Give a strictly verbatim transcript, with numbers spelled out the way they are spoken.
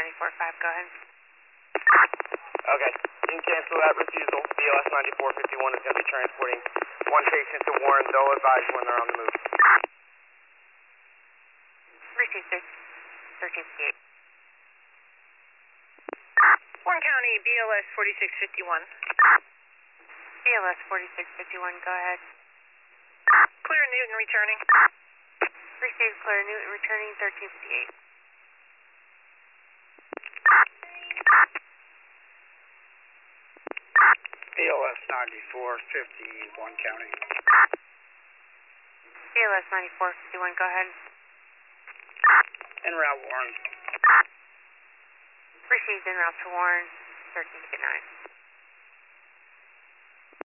ninety-four five, go ahead. Okay, you can cancel that refusal. B L S ninety-four fifty-one is going to be transporting one patient to Warren. They'll advise when they're on the move. Received, sir. thirteen fifty-eight. Warren County, B L S forty-six fifty-one. B L S forty-six fifty-one, go ahead. Clear Newton returning. Received, clear Newton returning, thirteen fifty-eight. B L S ninety-four fifty-one County. B L S ninety-four fifty-one, go ahead. En route, Warren. Received en route to Warren, thirteen fifty-nine.